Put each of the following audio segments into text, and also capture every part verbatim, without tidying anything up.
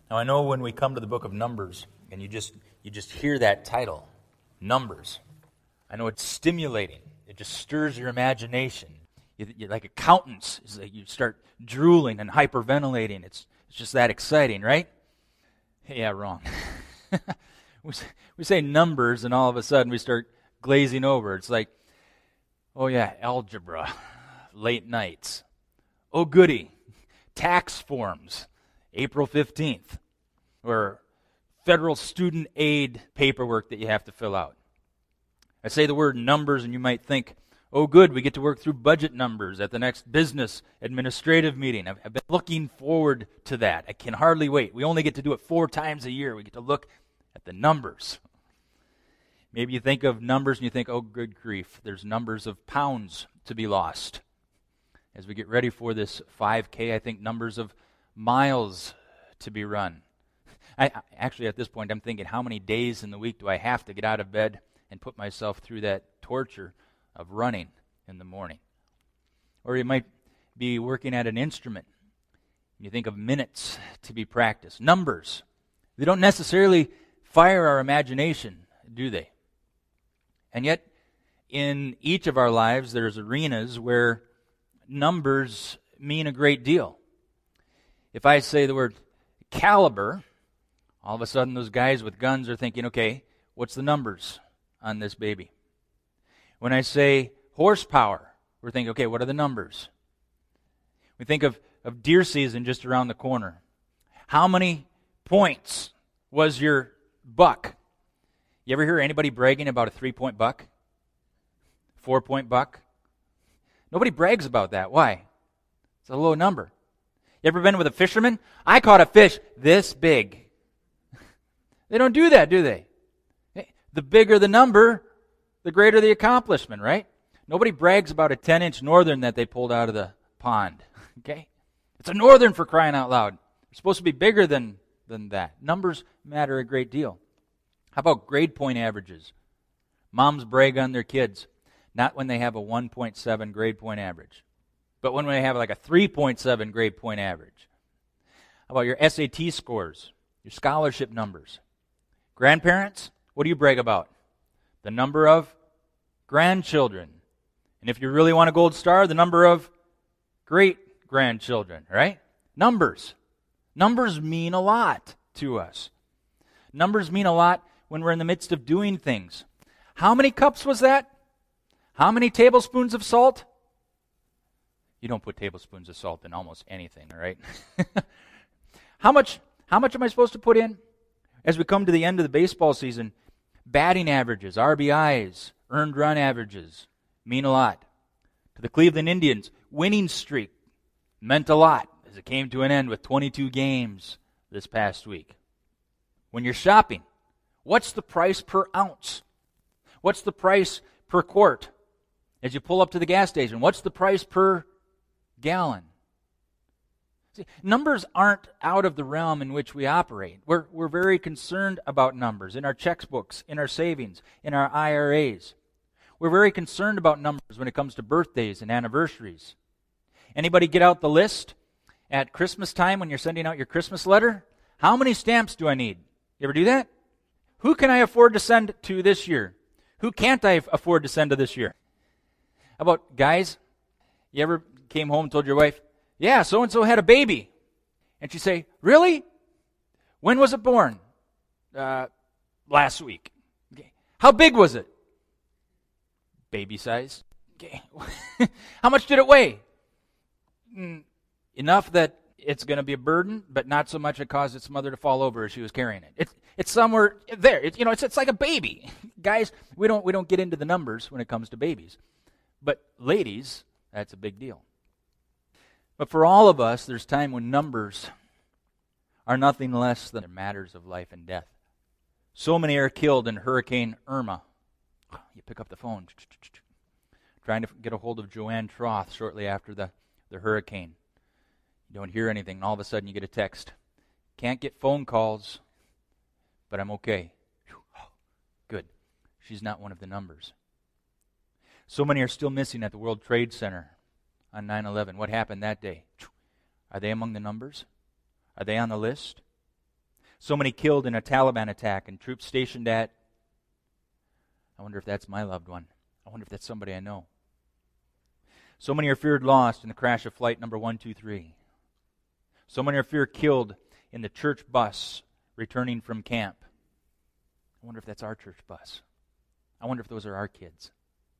Now I know when we come to the book of Numbers, and you just you just hear that title, Numbers, I know it's stimulating. It just stirs your imagination. You, you're like accountants. It's like you start drooling and hyperventilating. It's it's just that exciting, right? Yeah, wrong. we, say, we say numbers, and all of a sudden we start glazing over. It's like, oh yeah, algebra, late nights. Oh goody, tax forms, April fifteenth, or federal student aid paperwork that you have to fill out. I say the word numbers, and you might think, oh good, we get to work through budget numbers at the next business administrative meeting. I've, I've been looking forward to that. I can hardly wait. We only get to do it four times a year. We get to look at the numbers. Maybe you think of numbers and you think, oh good grief, there's numbers of pounds to be lost. As we get ready for this five K, I think numbers of miles to be run. I, actually, at this point, I'm thinking, how many days in the week do I have to get out of bed and put myself through that torture of running in the morning? Or you might be working at an instrument. You think of minutes to be practiced. Numbers. They don't necessarily fire our imagination, do they? And yet, in each of our lives, there's arenas where numbers mean a great deal. If I say the word caliber, all of a sudden those guys with guns are thinking, okay, what's the numbers on this baby? When I say horsepower, we're thinking, okay, what are the numbers? We think of, of deer season just around the corner. How many points was your buck? You ever hear anybody bragging about a three-point buck? Four-point buck? Nobody brags about that. Why? It's a low number. You ever been with a fisherman? I caught a fish this big. They don't do that, do they? The bigger the number, the greater the accomplishment, right? Nobody brags about a ten-inch northern that they pulled out of the pond, okay? It's a northern, for crying out loud. It's supposed to be bigger than, than that. Numbers matter a great deal. How about grade point averages? Moms brag on their kids, not when they have a one point seven grade point average, but when they have like a three point seven grade point average. How about your S A T scores, your scholarship numbers? Grandparents, what do you brag about? The number of grandchildren. And if you really want a gold star, the number of great-grandchildren, right? Numbers. Numbers mean a lot to us. Numbers mean a lot when we're in the midst of doing things. How many cups was that? How many tablespoons of salt? You don't put tablespoons of salt in almost anything, all right? How much, how much am I supposed to put in? As we come to the end of the baseball season, batting averages, R B Is, earned run averages mean a lot. To the Cleveland Indians, winning streak meant a lot as it came to an end with twenty-two games this past week. When you're shopping, what's the price per ounce? What's the price per quart? As you pull up to the gas station, what's the price per gallon? See, numbers aren't out of the realm in which we operate. We're, we're very concerned about numbers in our checkbooks, in our savings, in our I R As. We're very concerned about numbers when it comes to birthdays and anniversaries. Anybody get out the list at Christmas time when you're sending out your Christmas letter? How many stamps do I need? You ever do that? Who can I afford to send to this year? Who can't I afford to send to this year? How about guys? You ever came home and told your wife, yeah, so-and-so had a baby. And she'd say, really? When was it born? Uh, last week. Okay. How big was it? Baby size. Okay. How much did it weigh? Mm, enough that it's going to be a burden, but not so much it caused its mother to fall over as she was carrying it. It's it's somewhere there. It's, you know, it's it's like a baby. Guys, we don't we don't get into the numbers when it comes to babies. But ladies, that's a big deal. But for all of us, there's time when numbers are nothing less than matters of life and death. So many are killed in Hurricane Irma. You pick up the phone, trying to get a hold of Joanne Troth shortly after the, the hurricane. You don't hear anything, and all of a sudden you get a text. Can't get phone calls, but I'm okay. Good. She's not one of the numbers. So many are still missing at the World Trade Center on nine eleven. What happened that day? Are they among the numbers? Are they on the list? So many killed in a Taliban attack and troops stationed at, I wonder if that's my loved one. I wonder if that's somebody I know. So many are feared lost in the crash of flight number one two three. So many are feared killed in the church bus returning from camp. I wonder if that's our church bus. I wonder if those are our kids.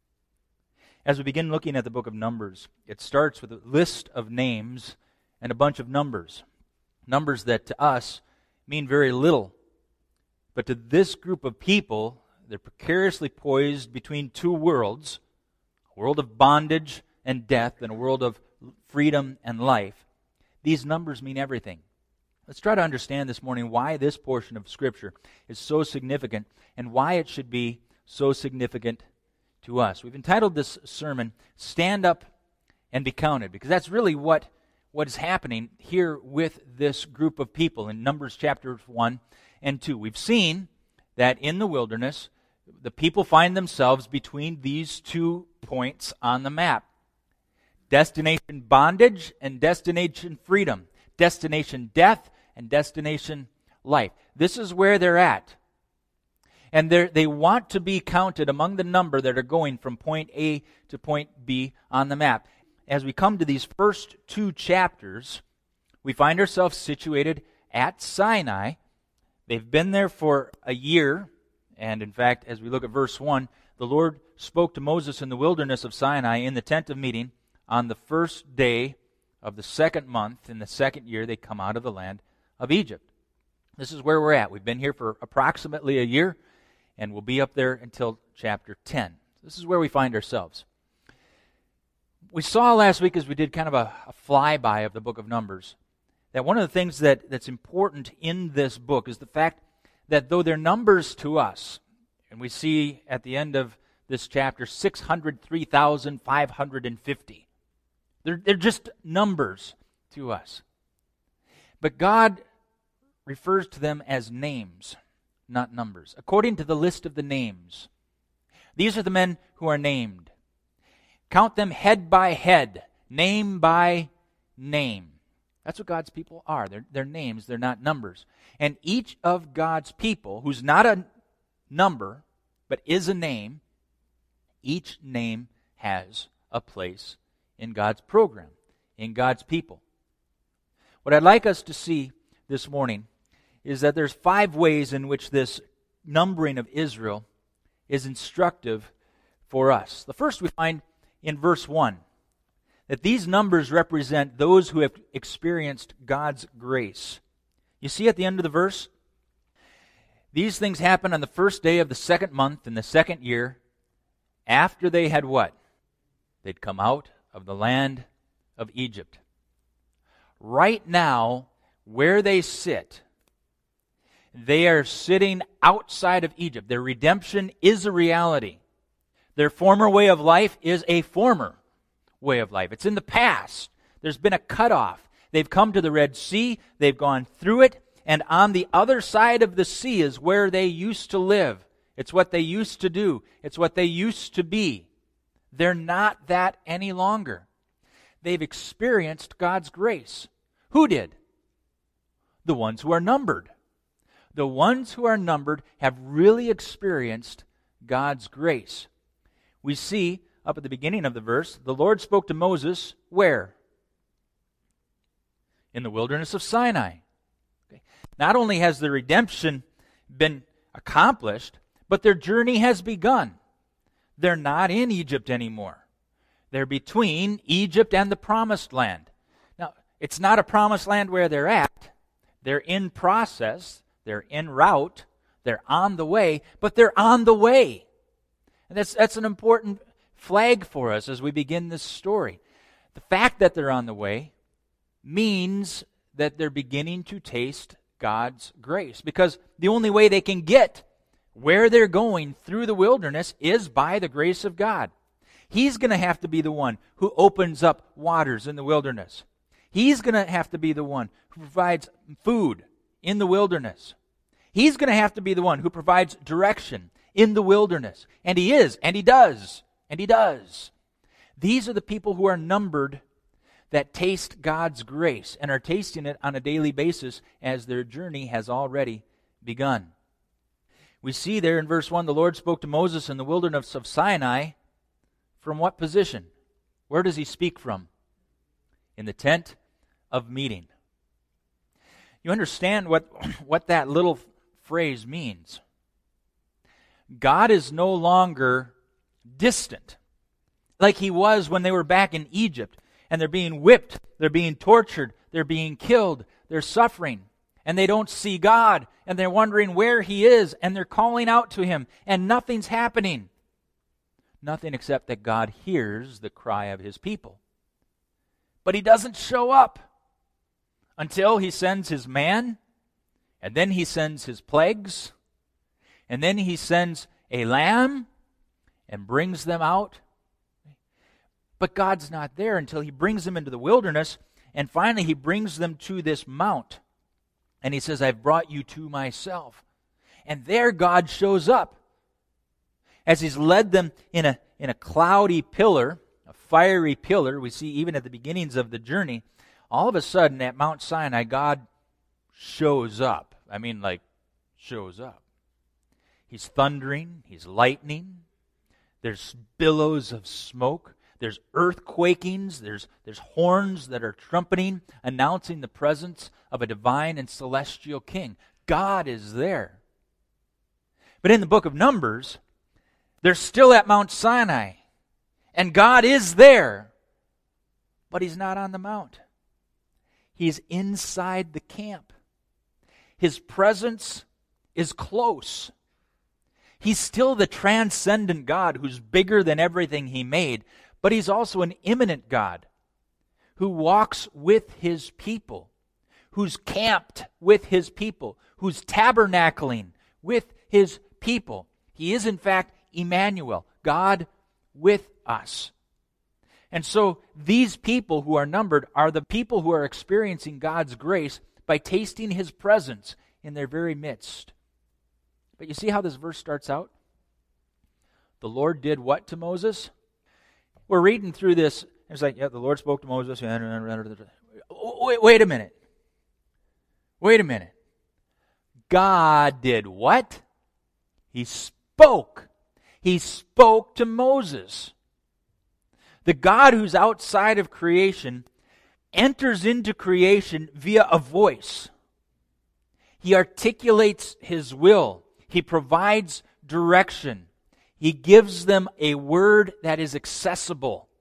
As we begin looking at the book of Numbers, it starts with a list of names and a bunch of numbers. Numbers that to us mean very little. But to this group of people, they're precariously poised between two worlds, a world of bondage and death and a world of freedom and life. These numbers mean everything. Let's try to understand this morning why this portion of Scripture is so significant and why it should be so significant to us. We've entitled this sermon, Stand Up and Be Counted, because that's really what, what is happening here with this group of people in Numbers chapters one and two. We've seen that in the wilderness, the people find themselves between these two points on the map. Destination bondage and destination freedom. Destination death and destination life. This is where they're at. And they want to be counted among the number that are going from point A to point B on the map. As we come to these first two chapters, we find ourselves situated at Sinai. They've been there for a year. And in fact, as we look at verse one, the Lord spoke to Moses in the wilderness of Sinai in the tent of meeting on the first day of the second month in the second year they come out of the land of Egypt. This is where we're at. We've been here for approximately a year, and we'll be up there until chapter ten. This is where we find ourselves. We saw last week, as we did kind of a, a flyby of the book of Numbers, that one of the things that, that's important in this book is the fact that though they're numbers to us, and we see at the end of this chapter six hundred three thousand five hundred fifty, they're, they're just numbers to us. But God refers to them as names, not numbers. According to the list of the names, these are the men who are named. Count them head by head, name by name. That's what God's people are. They're, they're names, they're not numbers. And each of God's people, who's not a number, but is a name, each name has a place in God's program, in God's people. What I'd like us to see this morning is that there's five ways in which this numbering of Israel is instructive for us. The first we find in verse one, that these numbers represent those who have experienced God's grace. You see at the end of the verse, these things happened on the first day of the second month in the second year, after they had what? They'd come out of the land of Egypt. Right now, where they sit, they are sitting outside of Egypt. Their redemption is a reality. Their former way of life is a former way of life. It's in the past. There's been a cutoff. They've come to the Red Sea. They've gone through it. And on the other side of the sea is where they used to live. It's what they used to do. It's what they used to be. They're not that any longer. They've experienced God's grace. Who did? The ones who are numbered. The ones who are numbered have really experienced God's grace. We see up at the beginning of the verse, the Lord spoke to Moses where? In the wilderness of Sinai. Okay. Not only has the redemption been accomplished, but their journey has begun. They're not in Egypt anymore. They're between Egypt and the promised land. Now, it's not a promised land where they're at. They're in process. They're en route. They're on the way, but they're on the way. And that's, that's an important flag for us as we begin this story. The fact that they're on the way means that they're beginning to taste God's grace, because the only way they can get where they're going through the wilderness is by the grace of God. He's going to have to be the one who opens up waters in the wilderness. He's going to have to be the one who provides food in the wilderness. He's going to have to be the one who provides direction in the wilderness. And He is, and He does, and He does. These are the people who are numbered that taste God's grace and are tasting it on a daily basis as their journey has already begun. We see there in verse one, the Lord spoke to Moses in the wilderness of Sinai. From what position? Where does he speak from? In the tent of meeting. You understand what, what that little phrase means. God is no longer distant, like he was when they were back in Egypt, and they're being whipped, they're being tortured, they're being killed, they're suffering, and they don't see God, and they're wondering where he is, and they're calling out to him, and nothing's happening. Nothing except that God hears the cry of his people. But he doesn't show up until he sends his man, and then he sends his plagues, and then he sends a lamb and brings them out. But God's not there until he brings them into the wilderness, and finally he brings them to this mount. And he says, I've brought you to myself. And there God shows up as he's led them in a, in a cloudy pillar, a fiery pillar. We see even at the beginnings of the journey, all of a sudden at Mount Sinai, God shows up. I mean, like, shows up. He's thundering, he's lightning, there's billows of smoke, there's earthquakings, there's, there's horns that are trumpeting, announcing the presence of a divine and celestial king. God is there. But in the book of Numbers, they're still at Mount Sinai, and God is there, but he's not on the mount. He's inside the camp. His presence is close. He's still the transcendent God who's bigger than everything he made, but he's also an immanent God who walks with his people, who's camped with his people, who's tabernacling with his people. He is, in fact, Emmanuel, God with us. And so these people who are numbered are the people who are experiencing God's grace by tasting his presence in their very midst. But you see how this verse starts out? The Lord did what to Moses? We're reading through this, and it's like, yeah, the Lord spoke to Moses. Wait, wait a minute. Wait a minute. God did what? He spoke. He spoke to Moses. The God who's outside of creation enters into creation via a voice. He articulates his will. He provides direction. He gives them a word that is accessible.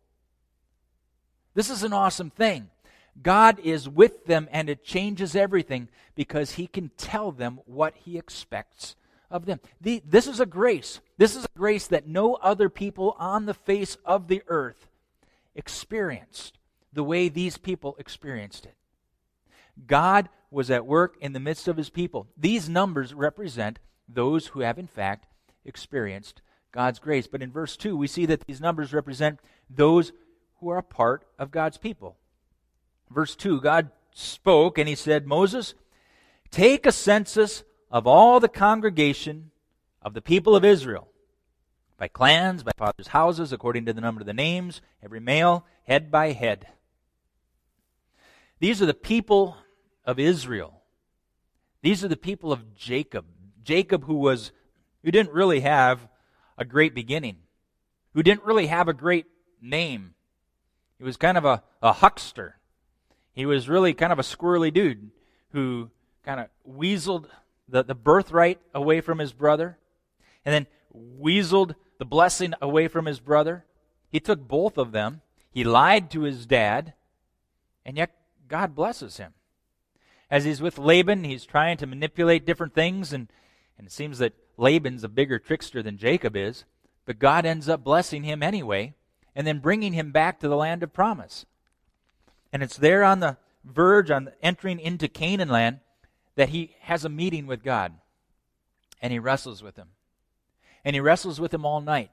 This is an awesome thing. God is with them, and it changes everything because he can tell them what he expects of them. The, this is a grace. This is a grace that no other people on the face of the earth experienced the way these people experienced it. God was at work in the midst of his people. These numbers represent those who have in fact experienced God's grace. But in verse two, we see that these numbers represent those who are a part of God's people. Verse two, God spoke and he said, Moses, take a census of all the congregation of the people of Israel, by clans, by fathers' houses, according to the number of the names, every male, head by head. These are the people of Israel. These are the people of Jacob. Jacob who was, who didn't really have a great beginning, who didn't really have a great name. He was kind of a, a huckster. He was really kind of a squirrely dude who kind of weaseled the, the birthright away from his brother, and then weaseled the blessing away from his brother. He took both of them. He lied to his dad, and yet God blesses him. As he's with Laban, he's trying to manipulate different things, and, and it seems that Laban's a bigger trickster than Jacob is, but God ends up blessing him anyway, and then bringing him back to the land of promise. And it's there on the verge, on entering into Canaan land, that he has a meeting with God, and he wrestles with him. And he wrestles with him all night.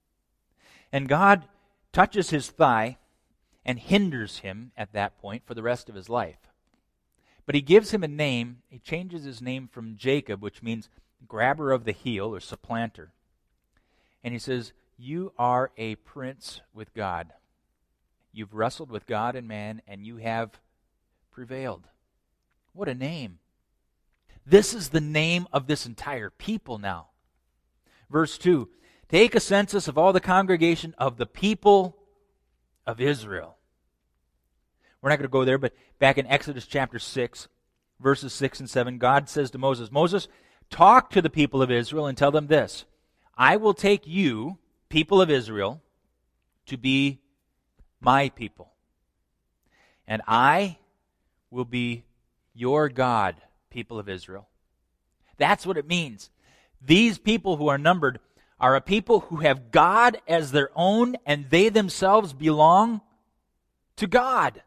And God touches his thigh and hinders him at that point for the rest of his life. But he gives him a name. He changes his name from Jacob, which means grabber of the heel or supplanter. And he says, you are a prince with God. You've wrestled with God and man, and you have prevailed. What a name. This is the name of this entire people now. Verse two, take a census of all the congregation of the people of Israel. We're not going to go there, but back in Exodus chapter six, verses six and seven, God says to Moses, Moses, talk to the people of Israel and tell them this, I will take you, people of Israel, to be my people. And I will be your God, people of Israel. That's what it means. These people who are numbered are a people who have God as their own, and they themselves belong to God.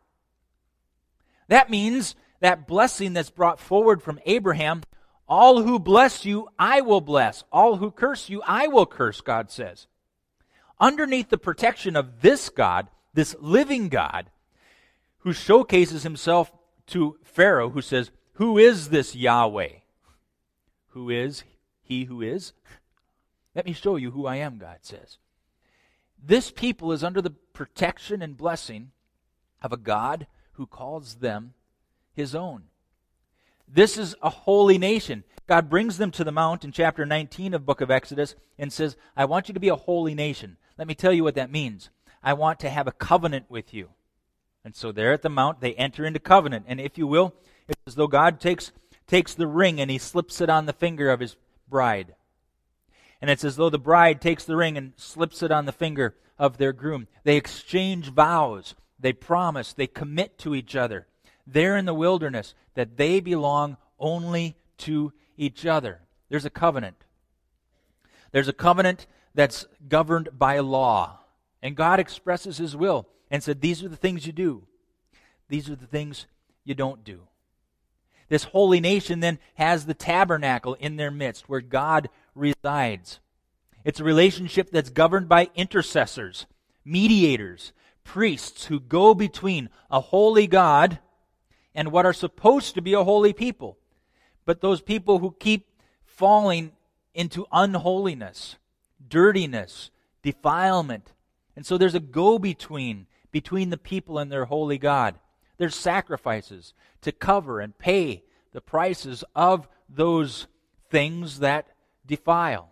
That means that blessing that's brought forward from Abraham, all who bless you, I will bless. All who curse you, I will curse, God says. Underneath the protection of this God, this living God, who showcases himself to Pharaoh, who says, who is this Yahweh? Who is he who is? Let me show you who I am, God says. This people is under the protection and blessing of a God who calls them his own. This is a holy nation. God brings them to the mount in chapter nineteen of the book of Exodus and says, I want you to be a holy nation. Let me tell you what that means. I want to have a covenant with you. And so there at the mount, they enter into covenant. And if you will, it's as though God takes, takes the ring and he slips it on the finger of his bride. And it's as though the bride takes the ring and slips it on the finger of their groom. They exchange vows. They promise. They commit to each other. There in the wilderness, that they belong only to each other. There's a covenant. There's a covenant that's governed by law. And God expresses his will and said, these are the things you do. These are the things you don't do. This holy nation then has the tabernacle in their midst where God resides. It's a relationship that's governed by intercessors, mediators, priests who go between a holy God and what are supposed to be a holy people. But those people who keep falling into unholiness, dirtiness, defilement. And so there's a go-between between the people and their holy God. There's sacrifices to cover and pay the prices of those things that defile.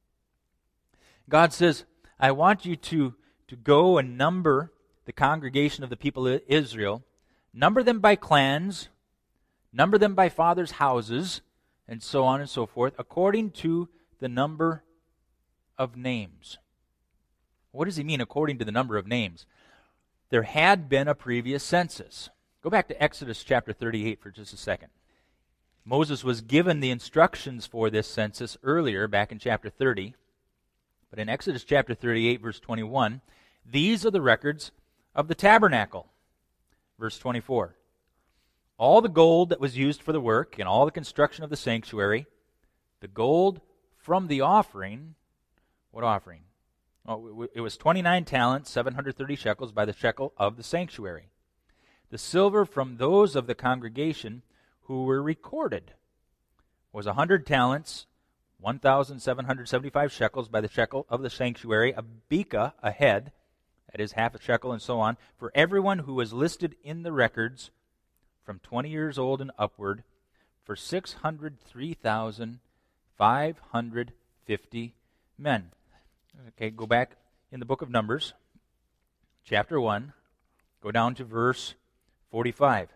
God says, I want you to, to go and number the congregation of the people of Israel. Number them by clans, number them by fathers' houses, and so on and so forth, according to the number of names. What does he mean, according to the number of names? There had been a previous census. Go back to Exodus chapter thirty-eight for just a second. Moses was given the instructions for this census earlier, back in chapter thirty. But in Exodus chapter thirty-eight, verse twenty-one, these are the records of the tabernacle. Verse twenty-four, all the gold that was used for the work and all the construction of the sanctuary, the gold from the offering, what offering? Oh, it was twenty-nine talents, seven hundred thirty shekels by the shekel of the sanctuary. The silver from those of the congregation who were recorded was one hundred talents, one thousand seven hundred seventy-five shekels by the shekel of the sanctuary, a beka, a head, that is half a shekel and so on, for everyone who was listed in the records from twenty years old and upward, for six hundred three thousand five hundred fifty men. Okay, go back in the book of Numbers, chapter one, go down to verse forty-five.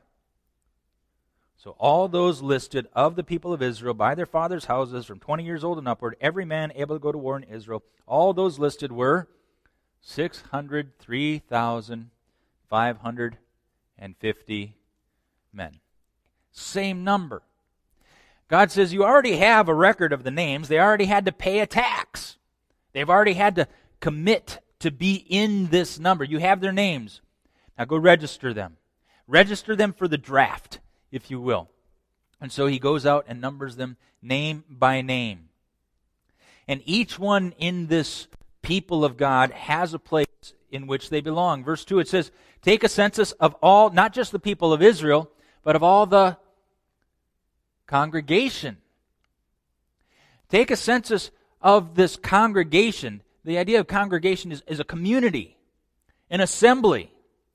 So all those listed of the people of Israel by their fathers' houses from twenty years old and upward, every man able to go to war in Israel, all those listed were six hundred three thousand five hundred fifty men. Same number. God says you already have a record of the names. They already had to pay a tax. They've already had to commit to be in this number. You have their names. Now go register them. Register them for the draft, if you will. And so he goes out and numbers them name by name. And each one in this people of God has a place in which they belong. Verse two, it says, take a census of all, not just the people of Israel, but of all the congregation. Take a census of this congregation. The idea of congregation is, is a community, an assembly.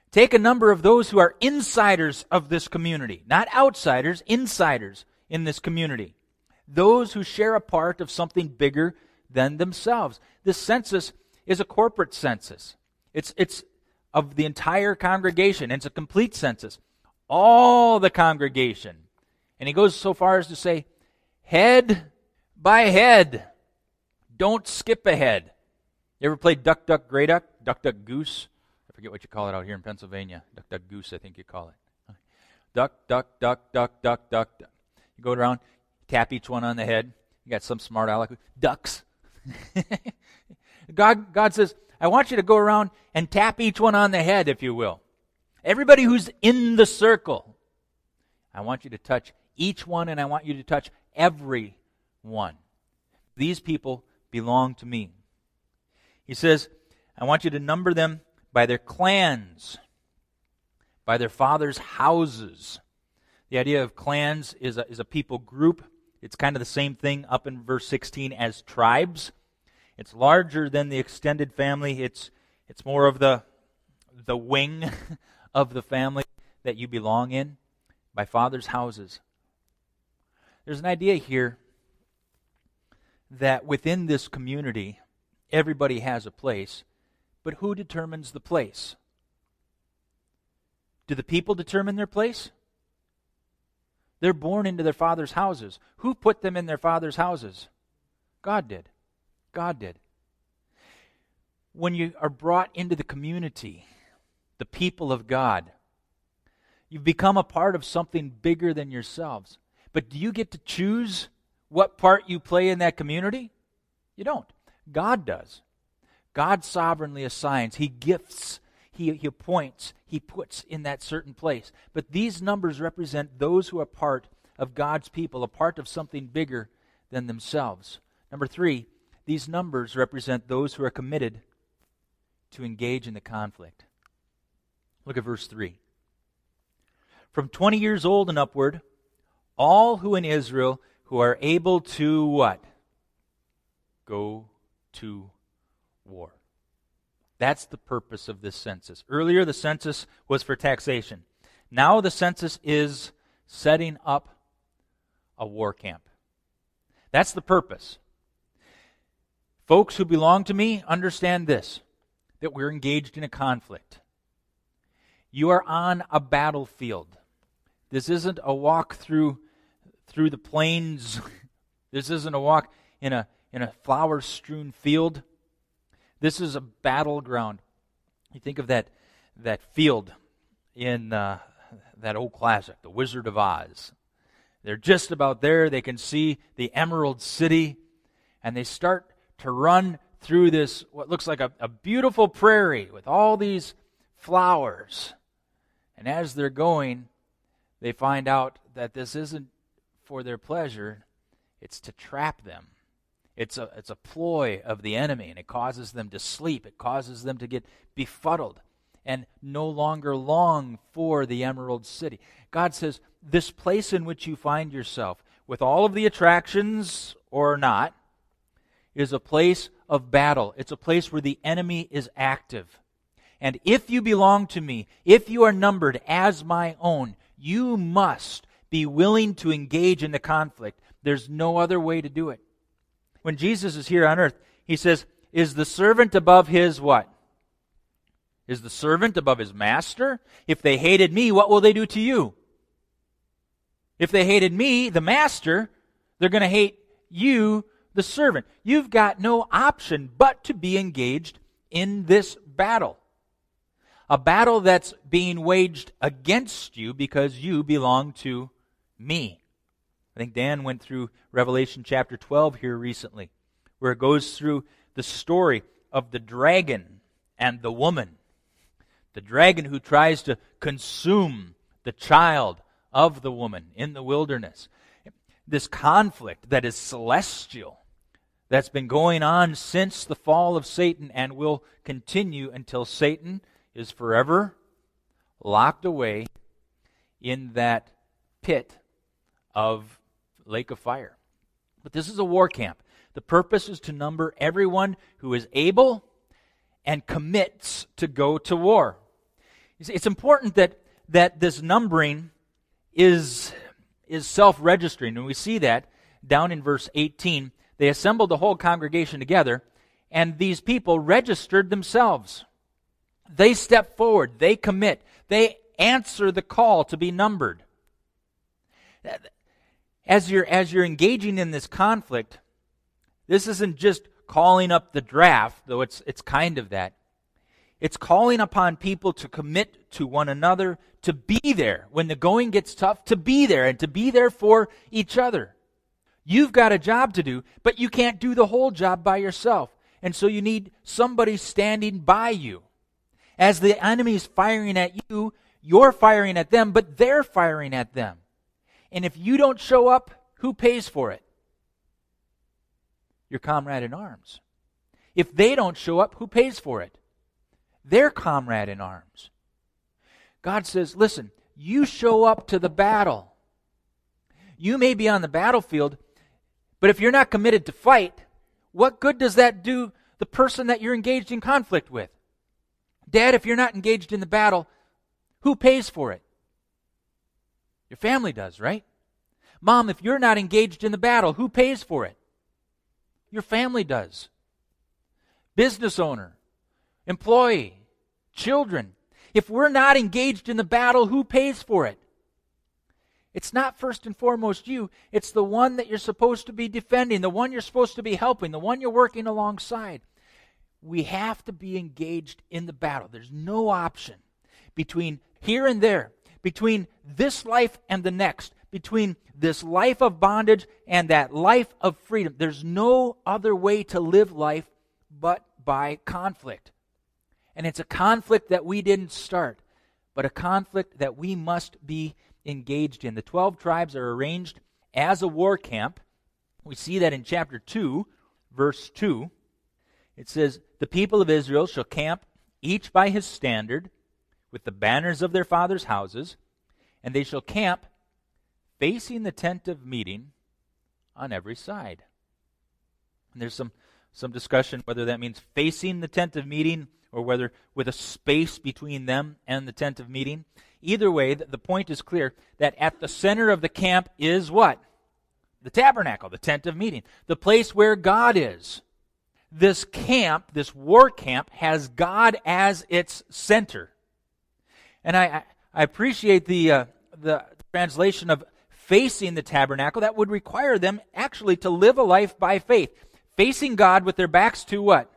Take a number of those who are insiders of this community, not outsiders, insiders in this community. Those who share a part of something bigger than themselves. This census is a corporate census. It's, it's of the entire congregation. It's a complete census. All the congregation. And he goes so far as to say, head by head. Don't skip ahead. You ever played Duck, Duck, Grey Duck? Duck, Duck, Goose? I forget what you call it out here in Pennsylvania. Duck, Duck, Goose, I think you call it. Duck, duck, duck, duck, duck, duck, duck. You go around, tap each one on the head. You got some smart aleck. Ducks. God, God says, I want you to go around and tap each one on the head, if you will. Everybody who's in the circle, I want you to touch each one, and I want you to touch every one. These people belong to me. He says, I want you to number them by their clans, by their fathers' houses. The idea of clans is a, is a people group. It's kind of the same thing up in verse sixteen as tribes. It's larger than the extended family. It's it's more of the the wing of the family that you belong in, by fathers' houses. There's an idea here that within this community, everybody has a place, but who determines the place? Do the people determine their place? They're born into their father's houses. Who put them in their father's houses? God did. God did. When you are brought into the community, the people of God, you've become a part of something bigger than yourselves. But do you get to choose what part you play in that community? You don't. God does. God sovereignly assigns. He gifts. He, he appoints. He puts in that certain place. But these numbers represent those who are part of God's people, a part of something bigger than themselves. Number three, these numbers represent those who are committed to engage in the conflict. Look at verse three. From twenty years old and upward, all who in Israel who are able to what? Go to war. That's the purpose of this census. Earlier, the census was for taxation. Now the census is setting up a war camp. That's the purpose. Folks who belong to me, understand this, that we're engaged in a conflict. You are on a battlefield. This isn't a walk through through the plains. This isn't a walk in a in a flower-strewn field. This is a battleground. You think of that that field in uh, that old classic, The Wizard of Oz. They're just about there. They can see the Emerald City, and they start to run through this, what looks like a, a beautiful prairie with all these flowers. And as they're going, they find out that this isn't for their pleasure. It's to trap them. It's a, it's a ploy of the enemy, and it causes them to sleep. It causes them to get befuddled and no longer long for the Emerald City. God says, this place in which you find yourself, with all of the attractions or not, is a place of battle. It's a place where the enemy is active. And if you belong to me, if you are numbered as my own, you must be willing to engage in the conflict. There's no other way to do it. When Jesus is here on earth, he says, is the servant above his what? Is the servant above his master? If they hated me, what will they do to you? If they hated me, the master, they're going to hate you, the servant. You've got no option but to be engaged in this battle. A battle that's being waged against you because you belong to me. I think Dan went through Revelation chapter twelve here recently, where it goes through the story of the dragon and the woman. The dragon who tries to consume the child of the woman in the wilderness. This conflict that is celestial, that's been going on since the fall of Satan and will continue until Satan is forever locked away in that pit of lake of fire. But this is a war camp. The purpose is to number everyone who is able and commits to go to war. You see, it's important that, that this numbering is, is self-registering, and we see that down in verse eighteen. They assembled the whole congregation together, and these people registered themselves. They step forward. They commit. They answer the call to be numbered. As you're, as you're engaging in this conflict, this isn't just calling up the draft, though it's, it's kind of that. It's calling upon people to commit to one another, to be there when the going gets tough, to be there and to be there for each other. You've got a job to do, but you can't do the whole job by yourself. And so you need somebody standing by you. As the enemy's firing at you, you're firing at them, but they're firing at them. And if you don't show up, who pays for it? Your comrade in arms. If they don't show up, who pays for it? Their comrade in arms. God says, listen, you show up to the battle. You may be on the battlefield, but if you're not committed to fight, what good does that do the person that you're engaged in conflict with? Dad, if you're not engaged in the battle, who pays for it? Your family does, right? Mom, if you're not engaged in the battle, who pays for it? Your family does. Business owner, employee, children. If we're not engaged in the battle, who pays for it? It's not first and foremost you. It's the one that you're supposed to be defending, the one you're supposed to be helping, the one you're working alongside. We have to be engaged in the battle. There's no option between here and there, between this life and the next, between this life of bondage and that life of freedom. There's no other way to live life but by conflict. And it's a conflict that we didn't start, but a conflict that we must be engaged in. The twelve tribes are arranged as a war camp. We see that in chapter two, verse two. It says, "The people of Israel shall camp each by his standard with the banners of their fathers' houses, and they shall camp facing the tent of meeting on every side." And there's some, some discussion whether that means facing the tent of meeting or whether with a space between them and the tent of meeting. Either way, the, the point is clear that at the center of the camp is what? The tabernacle, the tent of meeting, the place where God is. This camp, this war camp, has God as its center. And I, I appreciate the, uh, the translation of facing the tabernacle. That would require them actually to live a life by faith, facing God with their backs to what?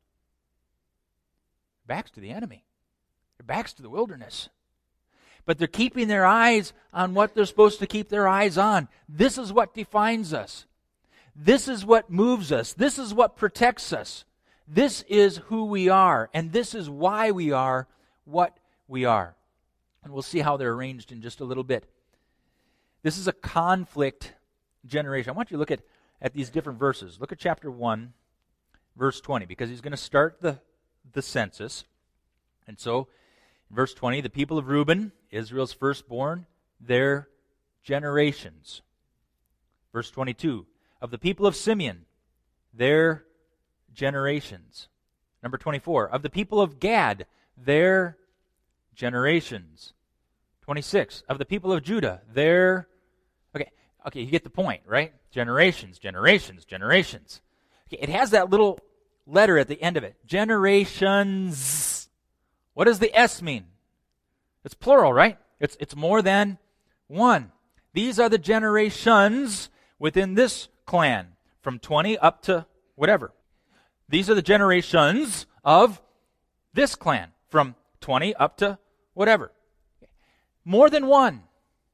Backs to the enemy. Their backs to the wilderness. But they're keeping their eyes on what they're supposed to keep their eyes on. This is what defines us. This is what moves us. This is what protects us. This is who we are, and this is why we are what we are. And we'll see how they're arranged in just a little bit. This is a conflict generation. I want you to look at, at these different verses. Look at chapter one, verse twenty, because he's going to start the, the census. And so, in verse twenty, the people of Reuben, Israel's firstborn, their generations. Verse twenty-two, of the people of Simeon, their generations. Number twenty-four, of the people of Gad, their generations. twenty-six, of the people of Judah, their... Okay, okay, you get the point, right? Generations, generations, generations. Okay, it has that little letter at the end of it. Generations. What does the S mean? It's plural, right? It's, it's more than one. These are the generations within this clan, from twenty up to whatever. These are the generations of this clan, from twenty up to whatever. More than one.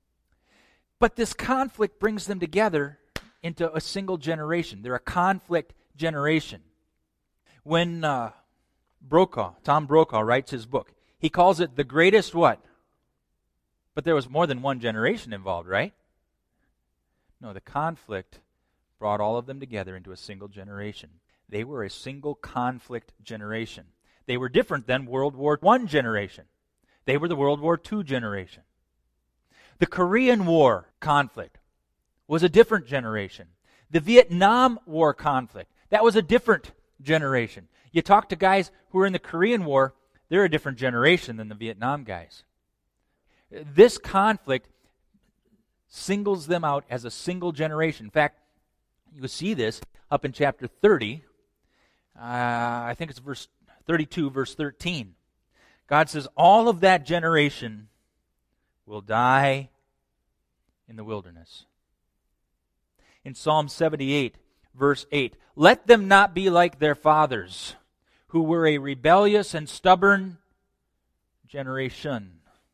But this conflict brings them together into a single generation. They're a conflict generation. When uh, Brokaw, Tom Brokaw writes his book, he calls it the greatest what? But there was more than one generation involved, right? No, the conflict brought all of them together into a single generation. They were a single conflict generation. They were different than World War One generation. They were the World War Two generation. The Korean War conflict was a different generation. The Vietnam War conflict, that was a different generation. You talk to guys who were in the Korean War, they're a different generation than the Vietnam guys. This conflict singles them out as a single generation. In fact, you see this up in chapter thirty. Uh, I think it's verse thirty-two, verse thirteen. God says, all of that generation will die in the wilderness. In Psalm seventy-eight, verse eight, let them not be like their fathers, who were a rebellious and stubborn generation.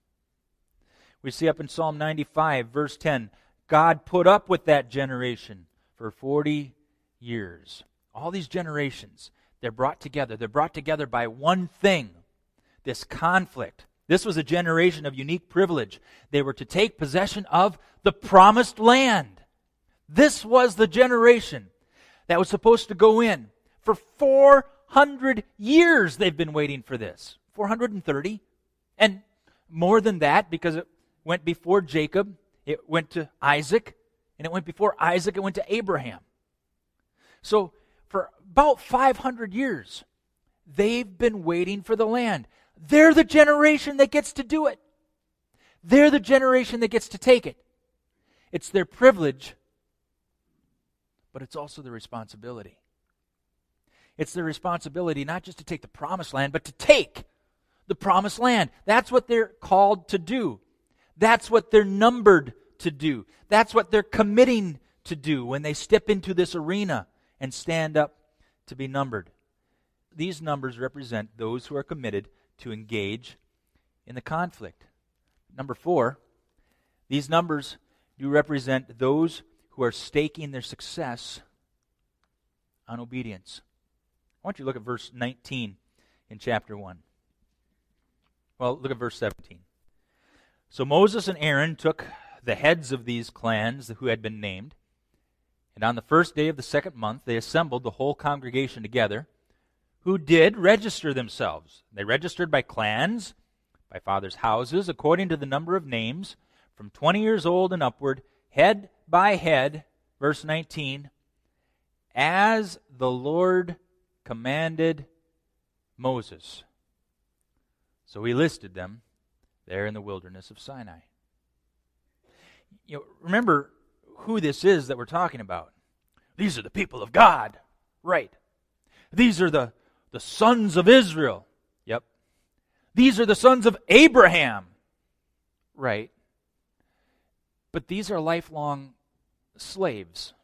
We see up in Psalm ninety-five, verse ten, God put up with that generation for forty years. All these generations, they're brought together. They're brought together by one thing, this conflict. This was a generation of unique privilege. They were to take possession of the promised land. This was the generation that was supposed to go in. For four hundred years they've been waiting for this. four hundred thirty. And more than that, because it went before Jacob, it went to Isaac, and it went before Isaac, it went to Abraham. So for about five hundred years, they've been waiting for the land. They're the generation that gets to do it. They're the generation that gets to take it. It's their privilege, but it's also their responsibility. It's their responsibility not just to take the promised land, but to take the promised land. That's what they're called to do. That's what they're numbered to do. That's what they're committing to do when they step into this arena and stand up to be numbered. These numbers represent those who are committed to engage in the conflict. Number four, these numbers do represent those who are staking their success on obedience. I want you to look at verse nineteen in chapter one. Well, look at verse seventeen. So Moses and Aaron took the heads of these clans who had been named, and on the first day of the second month they assembled the whole congregation together, who did register themselves. They registered by clans, by fathers' houses, according to the number of names, from twenty years old and upward, head by head, verse nineteen, as the Lord commanded Moses. So he listed them there in the wilderness of Sinai. You know, remember who this is that we're talking about. These are the people of God. Right. These are the, the sons of Israel. Yep. These are the sons of Abraham. Right. But these are lifelong slaves.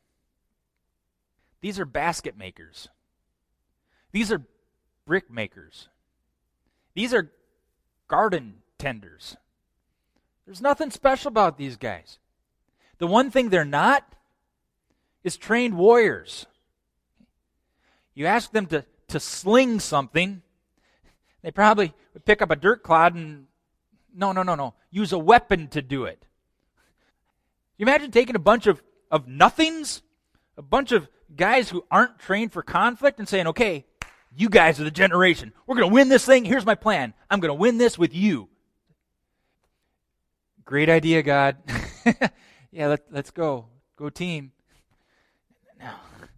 These are basket makers. These are brick makers. These are garden tenders. There's nothing special about these guys. The one thing they're not is trained warriors. You ask them to, to sling something, they probably would pick up a dirt clod and, no, no, no, no, use a weapon to do it. You imagine taking a bunch of, of nothings, a bunch of guys who aren't trained for conflict and saying, okay, you guys are the generation. We're going to win this thing. Here's my plan. I'm going to win this with you. Great idea, God. yeah, let, let's go. Go team. No.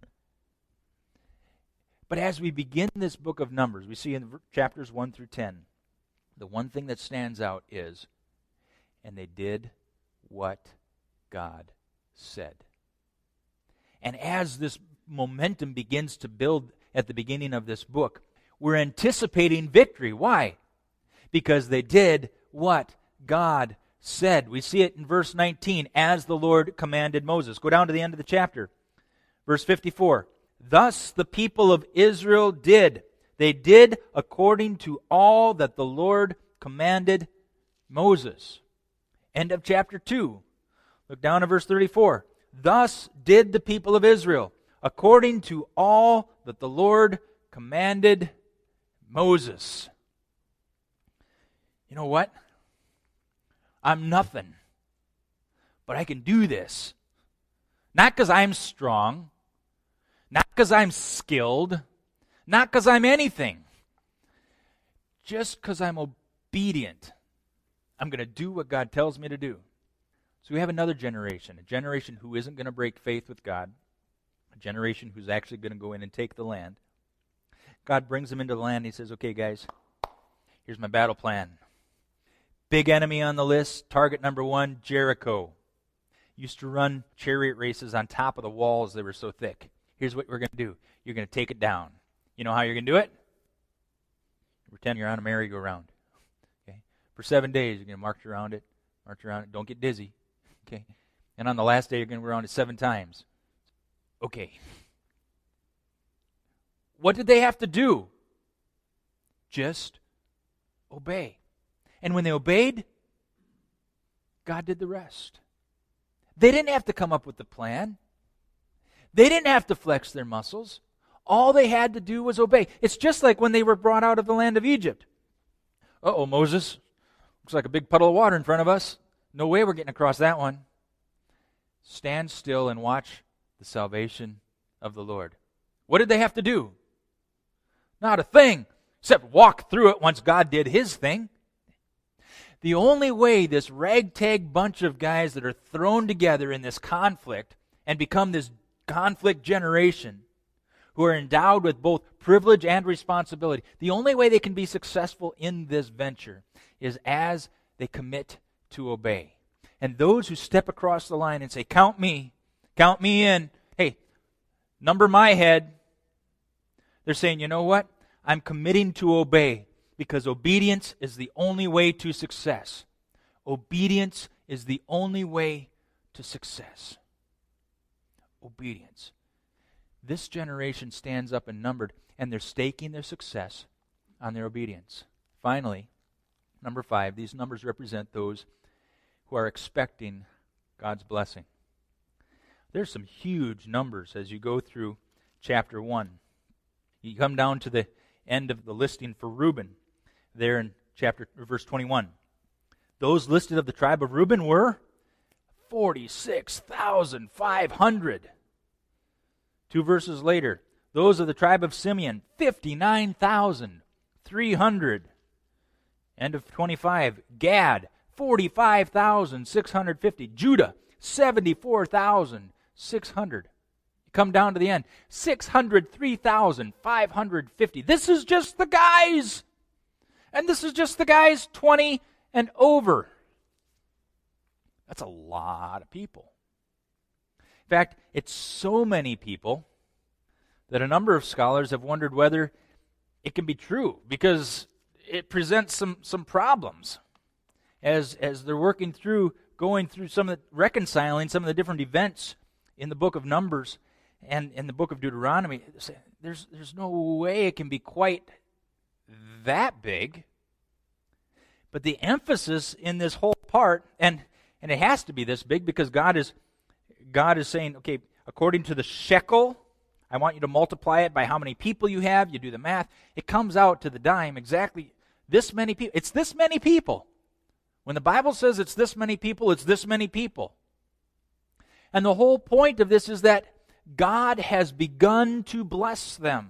But as we begin this book of Numbers, we see in chapters one through ten, the one thing that stands out is, and they did what God said. And as this momentum begins to build at the beginning of this book, we're anticipating victory. Why? Because they did what God said. We see it in verse nineteen, as the Lord commanded Moses. Go down to the end of the chapter. Verse fifty-four. Thus the people of Israel did. They did according to all that the Lord commanded Moses. End of chapter two. Look down at verse thirty-four. Thus did the people of Israel, according to all that the Lord commanded Moses. You know what? I'm nothing, but I can do this. Not because I'm strong, not because I'm skilled, not because I'm anything. Just because I'm obedient. I'm going to do what God tells me to do. So we have another generation, a generation who isn't going to break faith with God, a generation who's actually going to go in and take the land. God brings them into the land and he says, okay guys, Here's my battle plan. Big enemy on the list. Target number one, Jericho. Used to run chariot races on top of the walls. They were so thick. Here's what we're going to do. You're going to take it down. You know how you're going to do it? Pretend you're on a merry-go-round. Okay? For seven days, you're going to march around it, march around it. Don't get dizzy. Okay? And on the last day, you're going to go around it seven times. Okay. What did they have to do? Just obey. And when they obeyed, God did the rest. They didn't have to come up with the plan. They didn't have to flex their muscles. All they had to do was obey. It's just like when they were brought out of the land of Egypt. Uh-oh, Moses. Looks like a big puddle of water in front of us. No way we're getting across that one. Stand still and watch the salvation of the Lord. What did they have to do? Not a thing, except walk through it once God did His thing. The only way this ragtag bunch of guys that are thrown together in this conflict and become this conflict generation who are endowed with both privilege and responsibility, the only way they can be successful in this venture is as they commit to obey. And those who step across the line and say, count me, count me in, hey, number my head, they're saying, you know what? I'm committing to obey because obedience is the only way to success. Obedience is the only way to success. Obedience. This generation stands up and numbered, and they're staking their success on their obedience. Finally, number five, these numbers represent those who are expecting God's blessing. There's some huge numbers as you go through chapter one. You come down to the end of the listing for Reuben, there in chapter verse twenty-one. Those listed of the tribe of Reuben were forty-six thousand five hundred. Two verses later, those of the tribe of Simeon, fifty-nine thousand three hundred. End of twenty-five, Gad, forty-five thousand six hundred fifty. Judah, seventy-four thousand six hundred. You come down to the end, six hundred three thousand five hundred fifty. This is just the guys. And this is just the guys twenty and over. That's a lot of people. In fact, it's so many people that a number of scholars have wondered whether it can be true, because it presents some, some problems as, as they're working through, going through some of the, reconciling some of the different events in the book of Numbers and in the book of Deuteronomy. There's, there's no way it can be quite that big. But the emphasis in this whole part, and, and it has to be this big because God is God is saying, okay, according to the shekel, I want you to multiply it by how many people you have. You do the math. It comes out to the dime exactly this many people. It's this many people. When the Bible says it's this many people, it's this many people. And the whole point of this is that God has begun to bless them.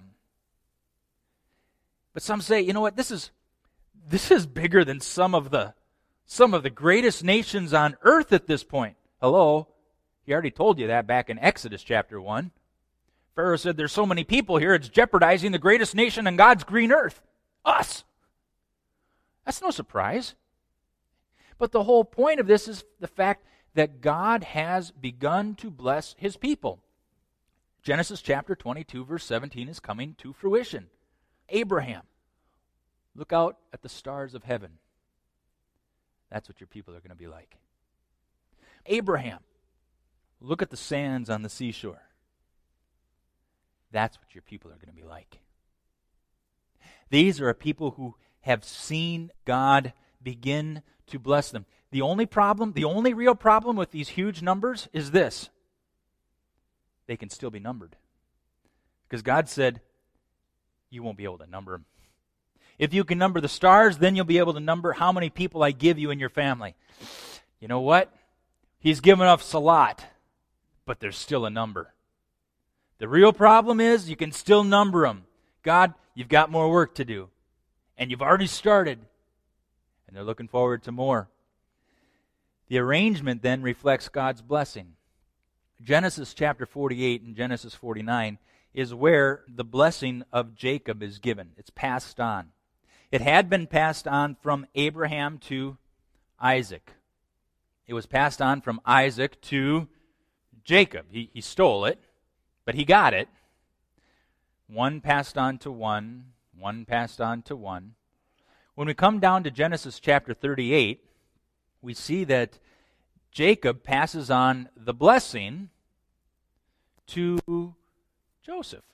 But some say, you know what, this is this is bigger than some of the some of the greatest nations on earth at this point. Hello? He already told you that back in Exodus chapter one. Pharaoh said, there's so many people here, it's jeopardizing the greatest nation on God's green earth. Us. That's no surprise. But the whole point of this is the fact that God has begun to bless His people. Genesis chapter twenty-two, verse seventeen is coming to fruition. Abraham, look out at the stars of heaven. That's what your people are going to be like. Abraham, look at the sands on the seashore. That's what your people are going to be like. These are a people who have seen God begin to bless them. The only problem, the only real problem with these huge numbers is this. They can still be numbered. Because God said, you won't be able to number them. If you can number the stars, then you'll be able to number how many people I give you in your family. You know what? He's given us a lot, but there's still a number. The real problem is you can still number them. God, you've got more work to do. And you've already started. And they're looking forward to more. The arrangement then reflects God's blessing. Genesis chapter forty-eight and Genesis forty-nine is where the blessing of Jacob is given. It's passed on. It had been passed on from Abraham to Isaac. It was passed on from Isaac to Jacob. He, he stole it, but he got it. One passed on to one, one passed on to one. When we come down to Genesis chapter thirty-eight, we see that Jacob passes on the blessing to Joseph.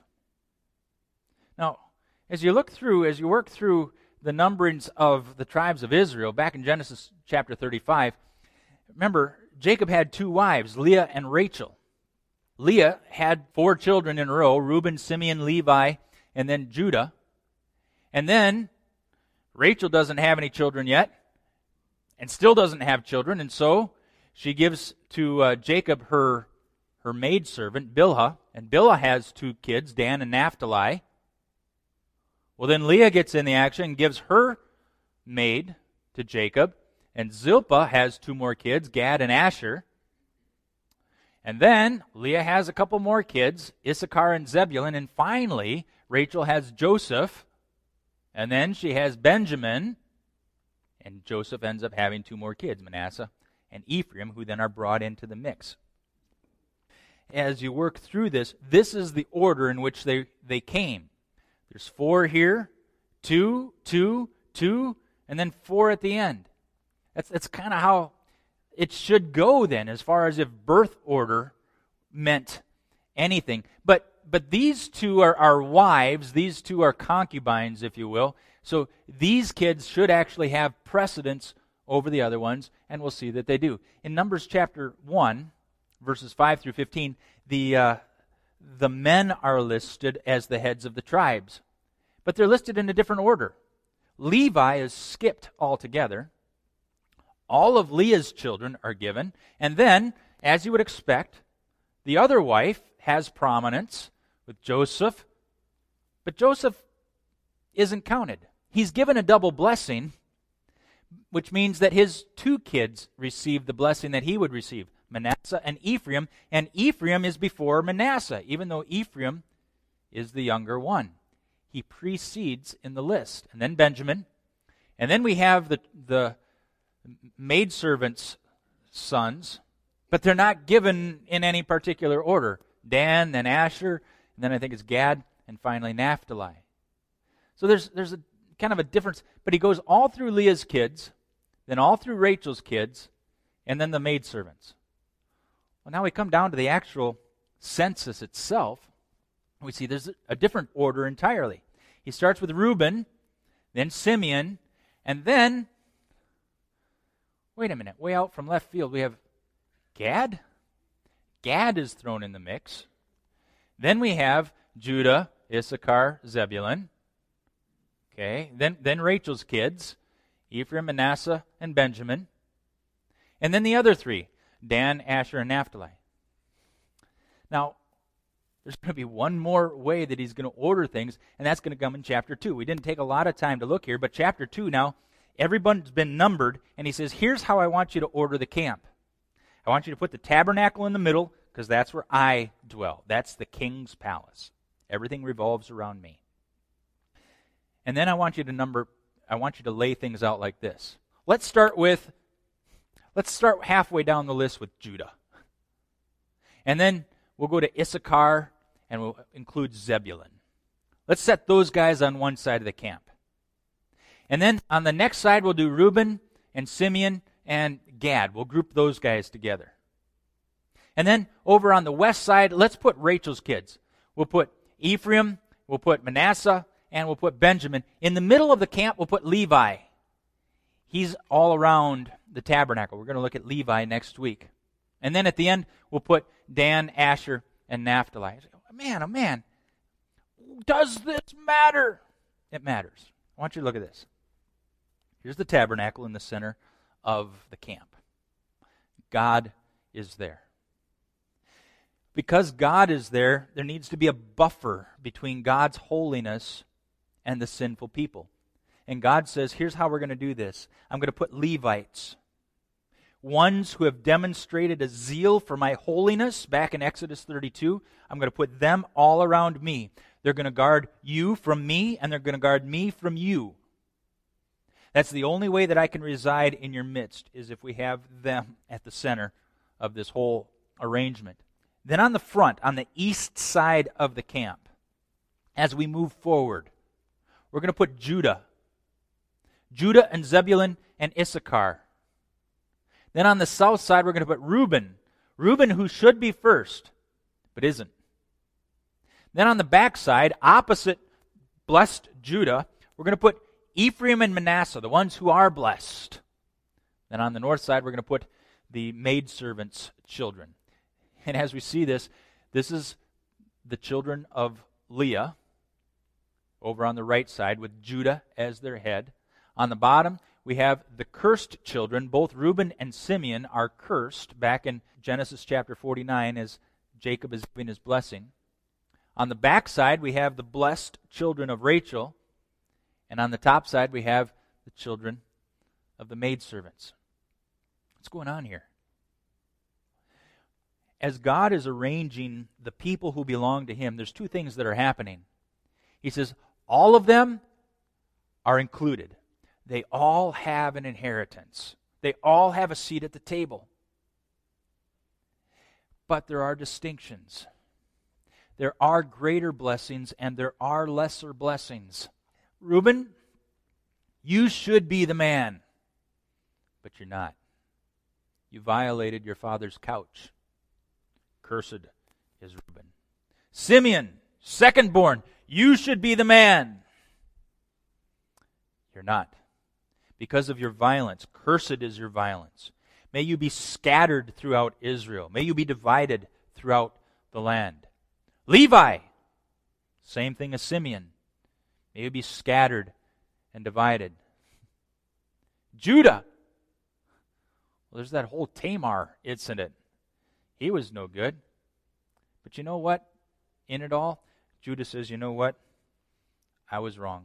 Now, as you look through, as you work through the numberings of the tribes of Israel, back in Genesis chapter thirty-five, remember, Jacob had two wives, Leah and Rachel. Leah had four children in a row, Reuben, Simeon, Levi, and then Judah. And then Rachel doesn't have any children yet, and still doesn't have children, and so she gives to uh, Jacob her, her maidservant, Bilhah, and Bilhah has two kids, Dan and Naphtali. Well, then Leah gets in the action and gives her maid to Jacob, and Zilpah has two more kids, Gad and Asher. And then Leah has a couple more kids, Issachar and Zebulun, and finally Rachel has Joseph, and then she has Benjamin, and Joseph ends up having two more kids, Manasseh and Ephraim, who then are brought into the mix. As you work through this, this is the order in which they, they came. There's four here, two, two, two, and then four at the end. That's, that's kind of how it should go then, as far as if birth order meant anything. But but these two are, are wives, these two are concubines, if you will. So these kids should actually have precedence over the other ones, and we'll see that they do. In Numbers chapter one, verses five through fifteen, the uh, the men are listed as the heads of the tribes. But they're listed in a different order. Levi is skipped altogether. All of Leah's children are given. And then, as you would expect, the other wife has prominence with Joseph. But Joseph isn't counted. He's given a double blessing, which means that his two kids receive the blessing that he would receive, Manasseh and Ephraim. And Ephraim is before Manasseh, even though Ephraim is the younger one. He precedes in the list. And then Benjamin. And then we have the the maidservants' sons, but they're not given in any particular order. Dan, then Asher, and then I think it's Gad, and finally Naphtali. So there's there's a kind of a difference, but he goes all through Leah's kids, then all through Rachel's kids, and then the maidservants. Well, now we come down to the actual census itself. We see there's a different order entirely. He starts with Reuben, then Simeon, and then wait a minute, way out from left field, we have Gad. Gad is thrown in the mix. Then we have Judah, Issachar, Zebulun. Okay, then, then Rachel's kids, Ephraim, Manasseh, and Benjamin. And then the other three, Dan, Asher, and Naphtali. Now, there's going to be one more way that he's going to order things, and that's going to come in chapter two. We didn't take a lot of time to look here, but chapter two now, everyone's been numbered, and he says, here's how I want you to order the camp. I want you to put the tabernacle in the middle, because that's where I dwell. That's the king's palace. Everything revolves around me. And then I want you to number, I want you to lay things out like this. Let's start with, let's start halfway down the list with Judah. And then we'll go to Issachar, and we'll include Zebulun. Let's set those guys on one side of the camp. And then on the next side, we'll do Reuben and Simeon and Gad. We'll group those guys together. And then over on the west side, let's put Rachel's kids. We'll put Ephraim, we'll put Manasseh, and we'll put Benjamin. In the middle of the camp, we'll put Levi. He's all around the tabernacle. We're going to look at Levi next week. And then at the end, we'll put Dan, Asher, and Naphtali. Man, oh man, does this matter? It matters. I want you to look at this. Here's the tabernacle in the center of the camp. God is there. Because God is there, there needs to be a buffer between God's holiness and the sinful people. And God says, here's how we're going to do this. I'm going to put Levites, ones who have demonstrated a zeal for my holiness back in Exodus thirty-two. I'm going to put them all around me. They're going to guard you from me, and they're going to guard me from you. That's the only way that I can reside in your midst, is if we have them at the center of this whole arrangement. Then on the front, on the east side of the camp, as we move forward, we're going to put Judah. Judah and Zebulun and Issachar. Then on the south side, we're going to put Reuben. Reuben, who should be first, but isn't. Then on the back side, opposite blessed Judah, we're going to put Ephraim and Manasseh, the ones who are blessed. Then on the north side, we're going to put the maidservants' children. And as we see this, this is the children of Leah, over on the right side, with Judah as their head. On the bottom, we have the cursed children. Both Reuben and Simeon are cursed, back in Genesis chapter forty-nine, as Jacob is giving his blessing. On the back side, we have the blessed children of Rachel. And on the top side, we have the children of the maidservants. What's going on here? As God is arranging the people who belong to Him, there's two things that are happening. He says, all of them are included. They all have an inheritance. They all have a seat at the table. But there are distinctions. There are greater blessings and there are lesser blessings. Reuben, you should be the man, but you're not. You violated your father's couch. Cursed is Reuben. Simeon, second-born, you should be the man. You're not. Because of your violence, cursed is your violence. May you be scattered throughout Israel. May you be divided throughout the land. Levi, same thing as Simeon. May you be scattered and divided. Judah, well, there's that whole Tamar incident. He was no good. But you know what? In it all, Judah says, you know what? I was wrong.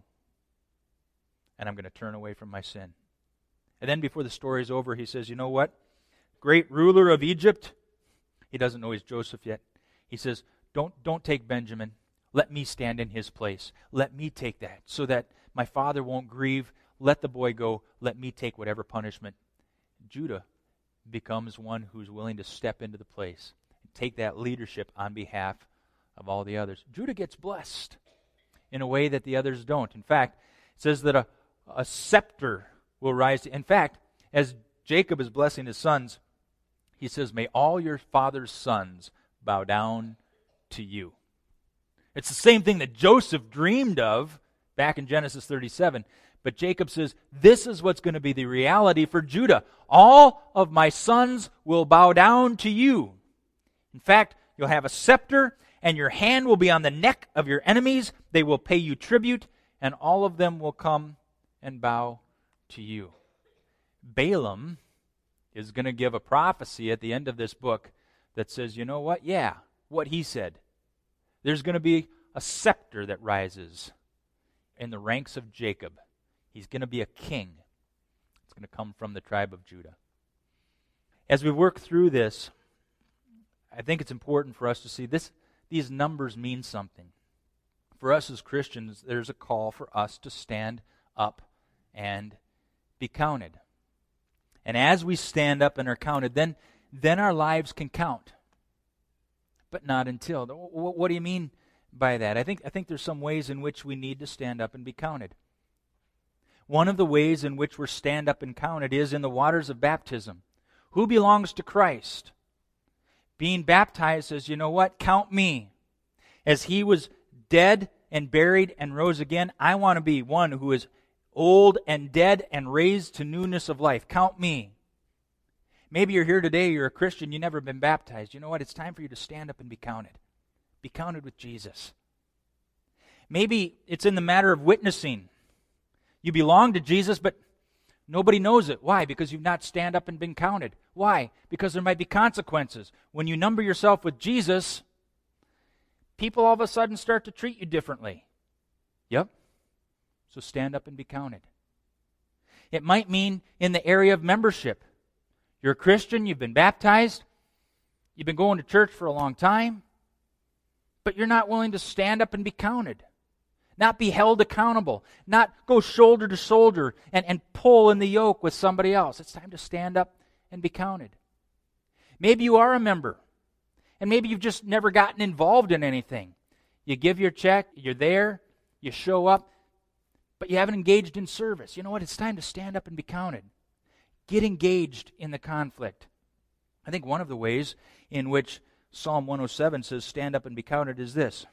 And I'm going to turn away from my sin. And then before the story's over, he says, you know what? Great ruler of Egypt. He doesn't know he's Joseph yet. He says, don't, don't take Benjamin. Let me stand in his place. Let me take that so that my father won't grieve. Let the boy go. Let me take whatever punishment. Judah becomes one who's willing to step into the place and take that leadership on behalf of all the others. Judah gets blessed in a way that the others don't. In fact, it says that a, a scepter will rise. To, in fact, as Jacob is blessing his sons, he says, may all your father's sons bow down to you. It's the same thing that Joseph dreamed of back in Genesis thirty-seven. But Jacob says, this is what's going to be the reality for Judah. All of my sons will bow down to you. In fact, you'll have a scepter, and your hand will be on the neck of your enemies. They will pay you tribute, and all of them will come and bow to you. Balaam is going to give a prophecy at the end of this book that says, you know what? Yeah, what he said. There's going to be a scepter that rises in the ranks of Jacob. He's going to be a king. It's going to come from the tribe of Judah. As we work through this, I think it's important for us to see this. These numbers mean something. For us as Christians, there's a call for us to stand up and be counted. And as we stand up and are counted, then, then our lives can count. But not until. What do you mean by that? I think, I think there's some ways in which we need to stand up and be counted. One of the ways in which we're stand up and counted is in the waters of baptism. Who belongs to Christ? Being baptized says, you know what? Count me. As he was dead and buried and rose again, I want to be one who is old and dead and raised to newness of life. Count me. Maybe you're here today, you're a Christian, you've never been baptized. You know what? It's time for you to stand up and be counted. Be counted with Jesus. Maybe it's in the matter of witnessing. You belong to Jesus, but nobody knows it. Why? Because you've not stand up and been counted. Why? Because there might be consequences. When you number yourself with Jesus, people all of a sudden start to treat you differently. Yep. So stand up and be counted. It might mean in the area of membership. You're a Christian, you've been baptized, you've been going to church for a long time, but you're not willing to stand up and be counted. not be held accountable, not go shoulder to shoulder and, and pull in the yoke with somebody else. It's time to stand up and be counted. Maybe you are a member, and maybe you've just never gotten involved in anything. You give your check, you're there, you show up, but you haven't engaged in service. You know what? It's time to stand up and be counted. Get engaged in the conflict. I think one of the ways in which Psalm one oh seven says stand up and be counted is this.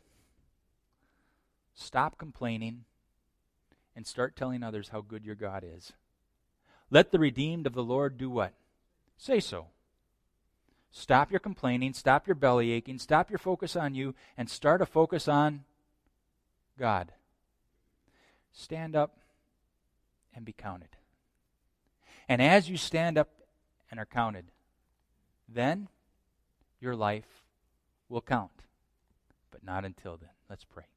Stop complaining and start telling others how good your God is. Let the redeemed of the Lord do what? Say so. Stop your complaining, stop your belly aching, stop your focus on you, and start a focus on God. Stand up and be counted. And as you stand up and are counted, then your life will count. But not until then. Let's pray.